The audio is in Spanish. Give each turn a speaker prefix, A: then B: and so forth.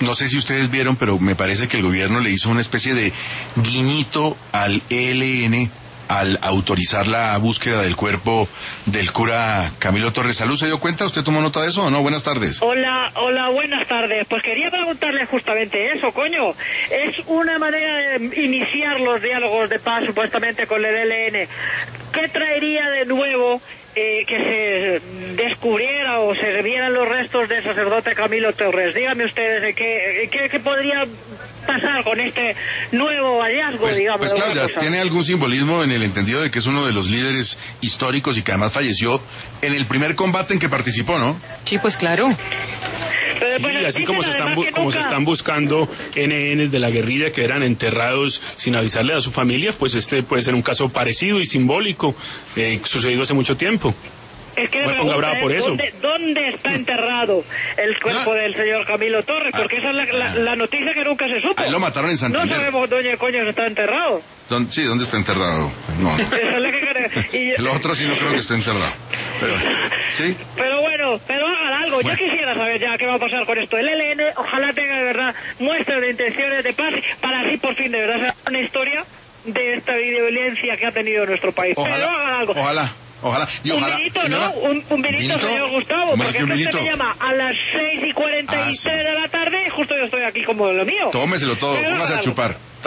A: no sé si ustedes vieron, pero me parece que el gobierno le hizo una especie de guiñito al ELN al autorizar la búsqueda del cuerpo del cura Camilo Torres. ¿Salud se dio cuenta? ¿Usted tomó nota de eso o no? Buenas tardes.
B: Hola, buenas tardes. Pues quería preguntarle justamente eso, coño. Es una manera de iniciar los diálogos de paz supuestamente con el ELN. ¿Qué traería de nuevo que se descubriera o se vieran los restos del sacerdote Camilo Torres? Díganme ustedes, ¿qué podría pasar con este nuevo hallazgo, digamos?
A: Pues claro, ya tiene algún simbolismo en el entendido de que es uno de los líderes históricos y que además falleció en el primer combate en que participó, ¿no?
C: Sí, pues claro.
D: Sí, así como se están buscando NNs de la guerrilla que eran enterrados sin avisarle a su familia, pues este puede ser un caso parecido y simbólico, sucedido hace mucho tiempo.
B: Es que
D: no me ponga brava por eso.
B: ¿Dónde está enterrado el cuerpo del señor Camilo Torres? Porque esa es la noticia que nunca se supo.
A: Ahí lo mataron en Santander.
B: No sabemos dónde coño está enterrado.
A: Sí, ¿dónde está enterrado? No. El otro sí no creo que esté enterrado. Pero, ¿sí?
B: Pero bueno, hagan algo. Yo quisiera saber ya qué va a pasar con esto. El ELN, ojalá tenga de verdad muestras de intenciones de paz para así por fin de verdad ser una historia de esta violencia que ha tenido nuestro país.
A: Ojalá,
B: pero hagan algo.
A: Ojalá. Y ojalá,
B: vinito,
A: señora,
B: ¿no? Un vinito, señor Gustavo, porque usted me llama a las 6:43 de la tarde y justo yo estoy aquí como lo mío.
A: Tómeselo todo, póngase a chupar.